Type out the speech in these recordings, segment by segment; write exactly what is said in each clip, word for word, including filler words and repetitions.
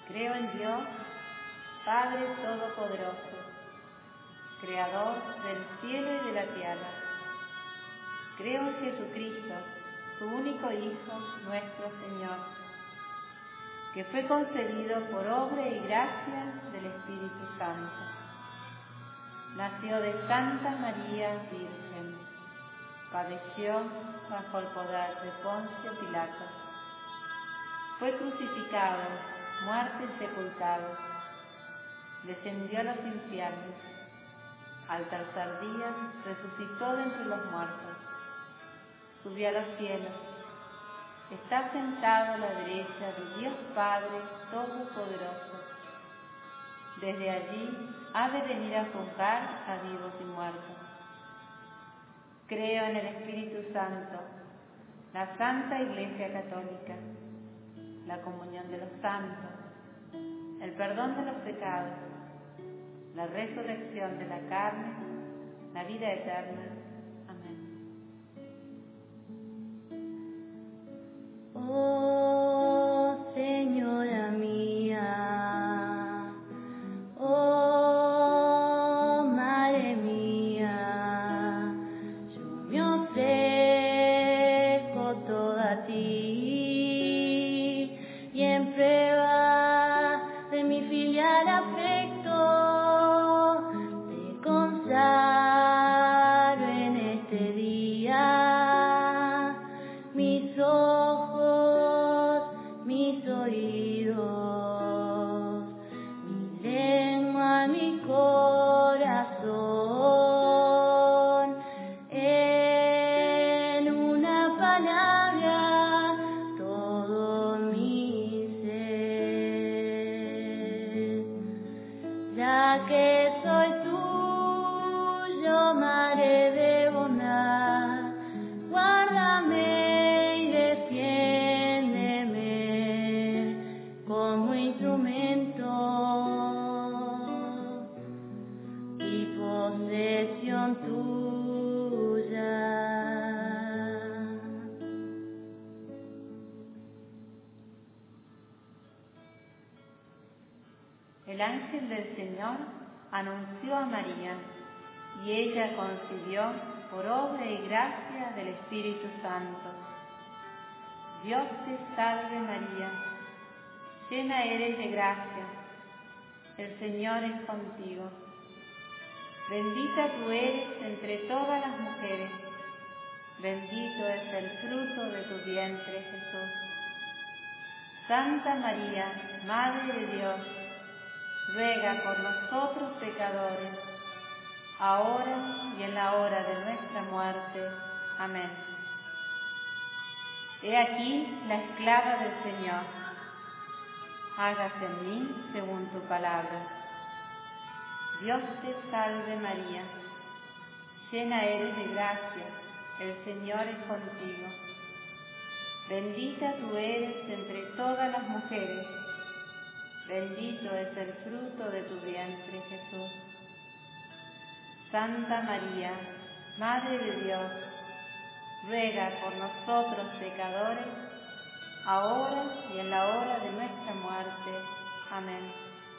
Creo en Dios, Padre Todopoderoso, Creador del cielo y de la tierra. Creo en Jesucristo, su único Hijo, nuestro Señor, que fue concebido por obra y gracia del Espíritu Santo. Nació de Santa María Virgen, padeció bajo el poder de Poncio Pilato, fue crucificado, muerto y sepultado, descendió a los infiernos, al tercer día resucitó de entre los muertos, subió a los cielos, está sentado a la derecha de Dios Padre Todopoderoso. Desde allí ha de venir a juzgar a vivos y muertos. Creo en el Espíritu Santo, la Santa Iglesia Católica, la comunión de los santos, el perdón de los pecados, la resurrección de la carne, la vida eterna. Oh Señora mía, oh Madre mía, yo me ofrezco toda a ti y en prueba de mi filial afecto te consagro en este día mis ojos, mis oídos, mi lengua, mi corazón, en una palabra, todo mi ser, ya que soy tuyo, Madre de bondad, guárdame y defiéndeme como instrumento y posesión tuya. El ángel del Señor anunció a María, y ella concibió por obra y gracia del Espíritu Santo. Dios te salve María, llena eres de gracia, el Señor es contigo. Bendita tú eres entre todas las mujeres, bendito es el fruto de tu vientre, Jesús. Santa María, Madre de Dios, ruega por nosotros pecadores, ahora y en la hora de nuestra muerte. Amén. He aquí la esclava del Señor. Hágase en mí según tu palabra. Dios te salve María, llena eres de gracia, el Señor es contigo. Bendita tú eres entre todas las mujeres, bendito es el fruto de tu vientre, Jesús. Santa María, Madre de Dios, ruega por nosotros pecadores, ahora y en la hora de nuestra muerte. Amén.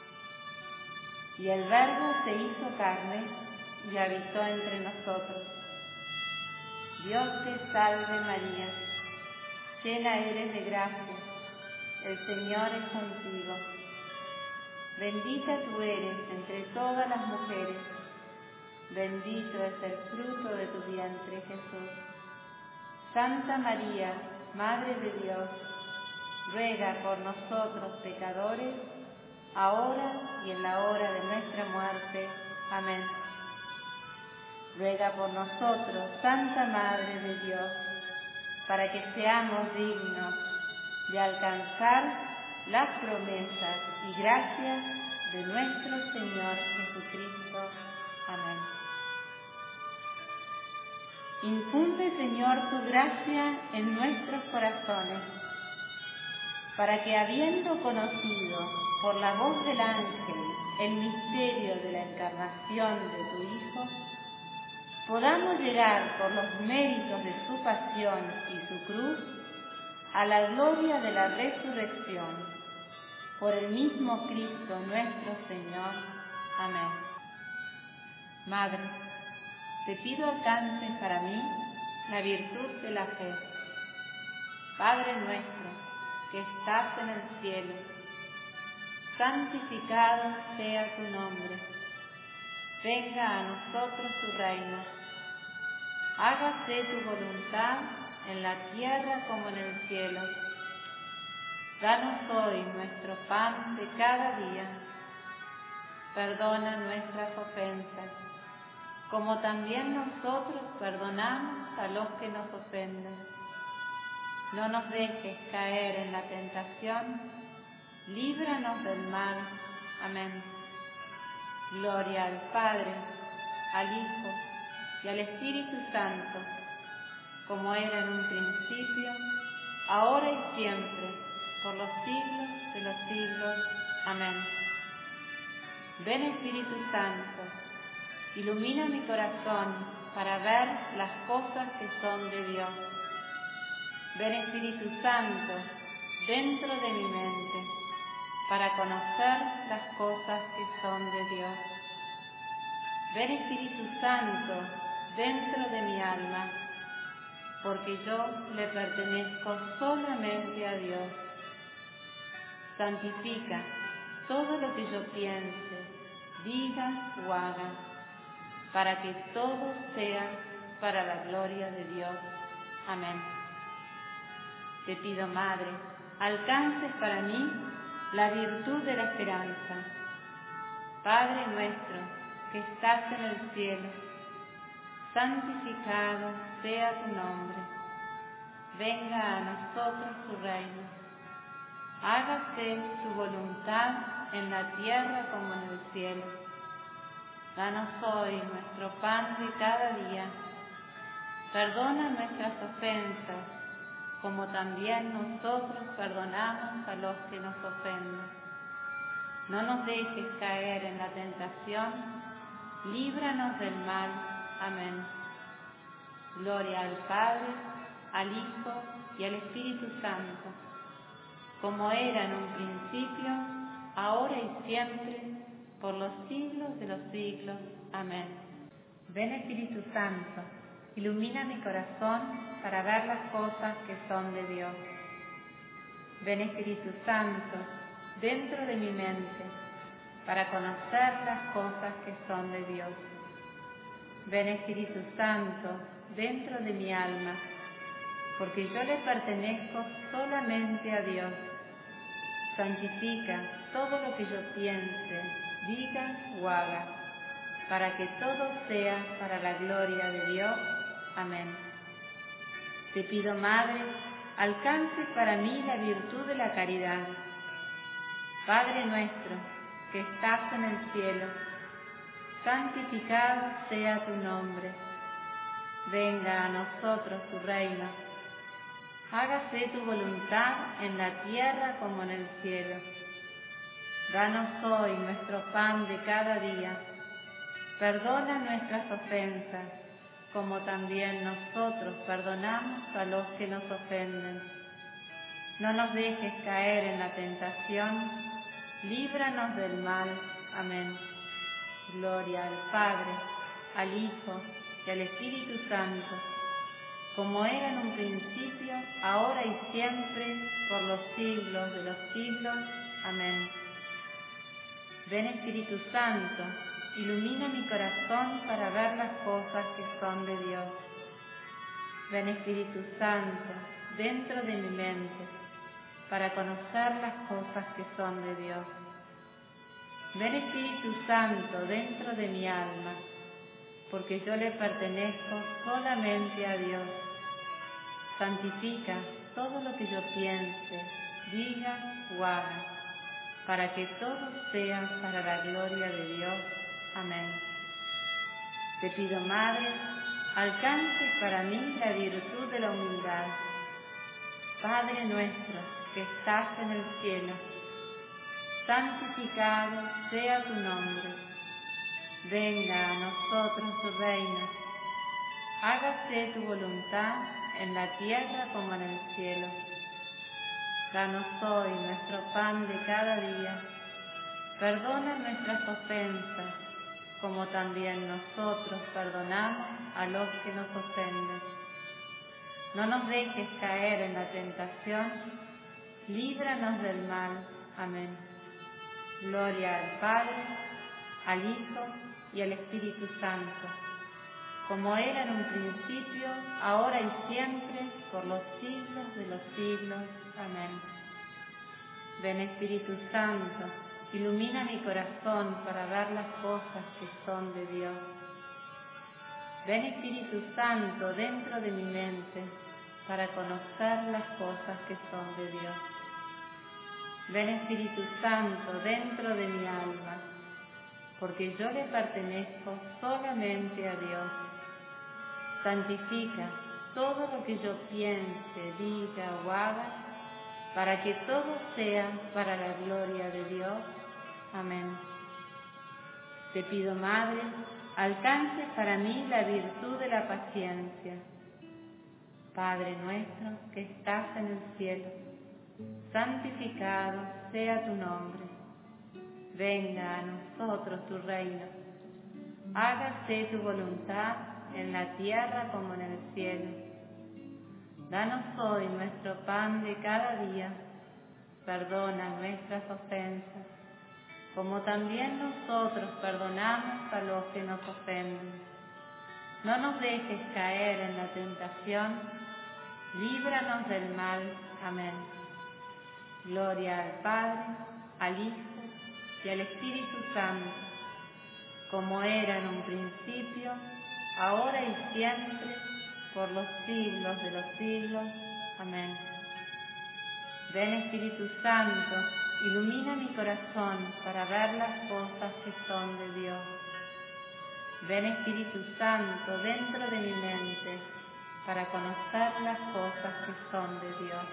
Y el Verbo se hizo carne y habitó entre nosotros. Dios te salve María, llena eres de gracia, el Señor es contigo. Bendita tú eres entre todas las mujeres, bendito es el fruto de tu vientre, Jesús. Santa María, Madre de Dios, ruega por nosotros pecadores, ahora y en la hora de nuestra muerte. Amén. Ruega por nosotros, Santa Madre de Dios, para que seamos dignos de alcanzar las promesas y gracias de nuestro Señor Jesucristo. Amén. Infunde, Señor, tu gracia en nuestros corazones, para que, habiendo conocido por la voz del ángel el misterio de la encarnación de tu Hijo, podamos llegar por los méritos de su pasión y su cruz a la gloria de la resurrección. por el mismo Cristo nuestro Señor. Amén. Madre, te pido alcances para mí la virtud de la fe. Padre nuestro, que estás en el cielo, santificado sea tu nombre. Venga a nosotros tu reino. Hágase tu voluntad en la tierra como en el cielo. Danos hoy nuestro pan de cada día. Perdona nuestras ofensas, como también nosotros perdonamos a los que nos ofenden. No nos dejes caer en la tentación, líbranos del mal. Amén. Gloria al Padre, al Hijo y al Espíritu Santo, como era en un principio, ahora y siempre, por los siglos de los siglos. Amén. Ven Espíritu Santo, ilumina mi corazón para ver las cosas que son de Dios. Ven Espíritu Santo dentro de mi mente para conocer las cosas que son de Dios. Ven Espíritu Santo dentro de mi alma, porque yo le pertenezco solamente a Dios. Santifica todo lo que yo piense, diga o haga, para que todo sea para la gloria de Dios. Amén. Te pido, Madre, alcances para mí la virtud de la esperanza. Padre nuestro, que estás en el cielo, santificado sea tu nombre. Venga a nosotros tu reino. Hágase tu voluntad en la tierra como en el cielo. Danos hoy nuestro pan de cada día. Perdona nuestras ofensas, como también nosotros perdonamos a los que nos ofenden. No nos dejes caer en la tentación, líbranos del mal. Amén. Gloria al Padre, al Hijo y al Espíritu Santo, como era en un principio, ahora y siempre, por los siglos de los siglos. Amén. Ven Espíritu Santo, ilumina mi corazón para ver las cosas que son de Dios. Ven Espíritu Santo dentro de mi mente para conocer las cosas que son de Dios. Ven Espíritu Santo dentro de mi alma, porque yo le pertenezco solamente a Dios. Santifica todo lo que yo piense, diga o haga, para que todo sea para la gloria de Dios. Amén. Te pido, Madre, alcances para mí la virtud de la caridad. Padre nuestro, que estás en el cielo, santificado sea tu nombre. Venga a nosotros tu reino. Hágase tu voluntad en la tierra como en el cielo. Danos hoy nuestro pan de cada día. Perdona nuestras ofensas, como también nosotros perdonamos a los que nos ofenden. No nos dejes caer en la tentación, líbranos del mal. Amén. Gloria al Padre, al Hijo y al Espíritu Santo, como era en un principio, ahora y siempre, por los siglos de los siglos. Amén. Ven Espíritu Santo, ilumina mi corazón para ver las cosas que son de Dios. Ven Espíritu Santo dentro de mi mente para conocer las cosas que son de Dios. Ven Espíritu Santo dentro de mi alma, porque yo le pertenezco solamente a Dios. Santifica todo lo que yo piense, diga o haga, para que todo sea para la gloria de Dios. Amén. Te pido, Madre, alcances para mí la virtud de la humildad. Padre nuestro, que estás en el cielo, santificado sea tu nombre. Venga a nosotros tu reino. Hágase tu voluntad en la tierra como en el cielo. Danos hoy nuestro pan de cada día. Perdona nuestras ofensas, como también nosotros perdonamos a los que nos ofenden. No nos dejes caer en la tentación, líbranos del mal. Amén. Gloria al Padre, al Hijo y al Espíritu Santo, como era en un principio, ahora y siempre, por los siglos de los siglos. Amén. Ven Espíritu Santo, ilumina mi corazón para ver las cosas que son de Dios. Ven Espíritu Santo dentro de mi mente para conocer las cosas que son de Dios. Ven Espíritu Santo dentro de mi alma, porque yo le pertenezco solamente a Dios. Santifica todo lo que yo piense, diga o haga, para que todo sea para la gloria de Dios. Amén. Te pido, Madre, alcances para mí la virtud de la paciencia. Padre nuestro que estás en el cielo, santificado sea tu nombre. Venga a nosotros tu reino. Hágase tu voluntad en la tierra como en el cielo. Danos hoy nuestro pan de cada día. Perdona nuestras ofensas, como también nosotros perdonamos a los que nos ofenden. No nos dejes caer en la tentación, líbranos del mal. Amén. Gloria al Padre, al Hijo y al Espíritu Santo, como era en un principio, ahora y siempre, por los siglos de los siglos. Amén. Ven Espíritu Santo, ilumina mi corazón para ver las cosas que son de Dios. Ven Espíritu Santo dentro de mi mente para conocer las cosas que son de Dios.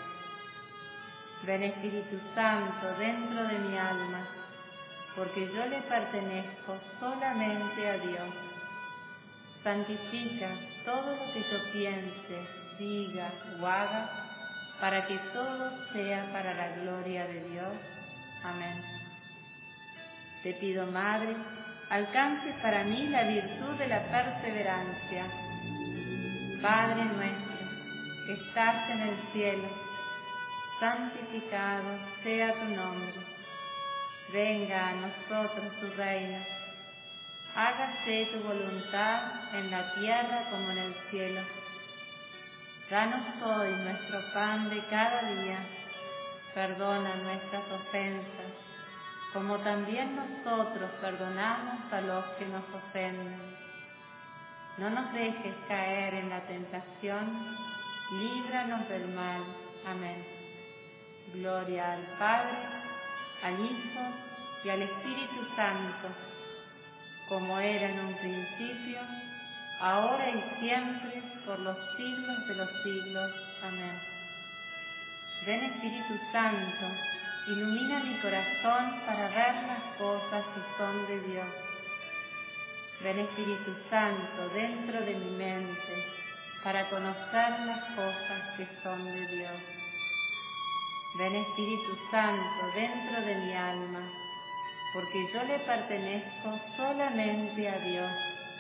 Ven Espíritu Santo dentro de mi alma, porque yo le pertenezco solamente a Dios. Santifica todo lo que yo piense, diga o haga, para que todo sea para la gloria de Dios. Amén. Te pido, Madre, alcances para mí la virtud de la perseverancia. Padre nuestro, que estás en el cielo, santificado sea tu nombre. Venga a nosotros tu reino. Hágase tu voluntad en la tierra como en el cielo. Danos hoy nuestro pan de cada día. Perdona nuestras ofensas, como también nosotros perdonamos a los que nos ofenden. No nos dejes caer en la tentación, líbranos del mal. Amén. Gloria al Padre, al Hijo y al Espíritu Santo, como era en un principio, ahora y siempre, por los siglos de los siglos. Amén. Ven Espíritu Santo, ilumina mi corazón para ver las cosas que son de Dios. Ven Espíritu Santo dentro de mi mente para conocer las cosas que son de Dios. Ven Espíritu Santo dentro de mi alma, porque yo le pertenezco solamente a Dios.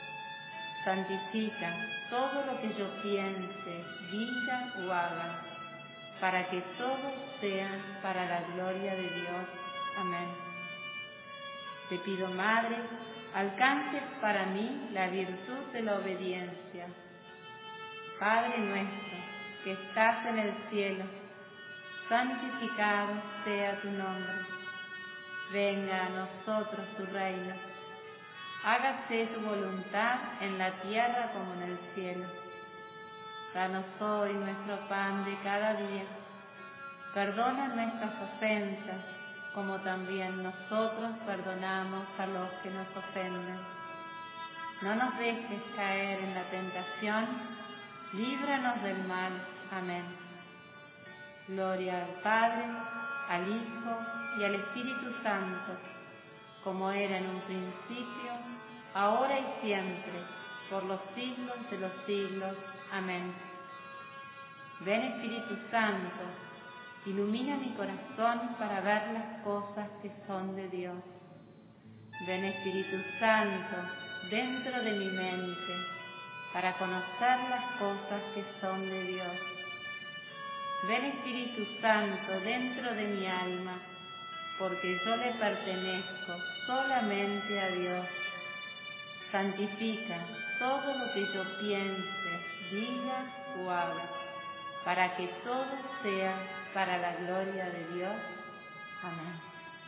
Santifica todo lo que yo piense, diga o haga, para que todo sea para la gloria de Dios. Amén. Te pido, Madre, alcances para mí la virtud de la obediencia. Padre nuestro, que estás en el cielo, santificado sea tu nombre. Venga a nosotros tu reino. Hágase tu voluntad en la tierra como en el cielo. Danos hoy nuestro pan de cada día. Perdona nuestras ofensas, como también nosotros perdonamos a los que nos ofenden. No nos dejes caer en la tentación, líbranos del mal. Amén. Gloria al Padre, al Hijo y al Espíritu Santo, como era en un principio, ahora y siempre, por los siglos de los siglos. Amén. Ven Espíritu Santo, ilumina mi corazón para ver las cosas que son de Dios. Ven Espíritu Santo dentro de mi mente para conocer las cosas que son de Dios. Ven Espíritu Santo dentro de mi alma, porque yo le pertenezco solamente a Dios. Santifica todo lo que yo piense, diga o haga, para que todo sea para la gloria de Dios. Amén.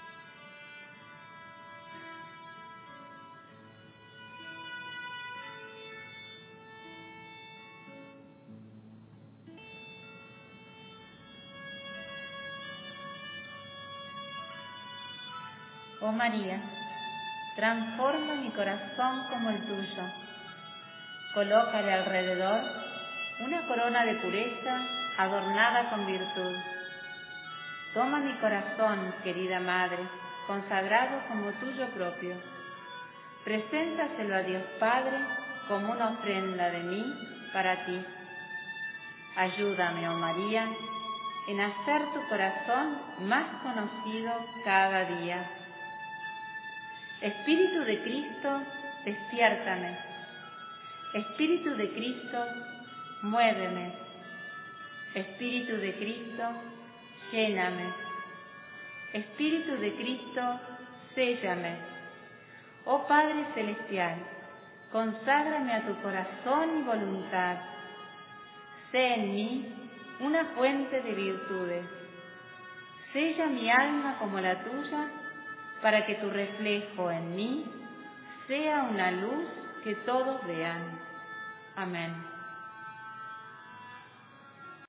Oh María, transforma mi corazón como el tuyo. Colócale alrededor una corona de pureza adornada con virtud. Toma mi corazón, querida Madre, consagrado como tuyo propio. Preséntaselo a Dios Padre como una ofrenda de mí para ti. Ayúdame, oh María, en hacer tu corazón más conocido cada día. Espíritu de Cristo, despiértame. Espíritu de Cristo, muéveme. Espíritu de Cristo, lléname. Espíritu de Cristo, séllame. Oh Padre Celestial, conságrame a tu corazón y voluntad. Sé en mí una fuente de virtudes. Sella mi alma como la tuya, para que tu reflejo en mí sea una luz que todos vean. Amén.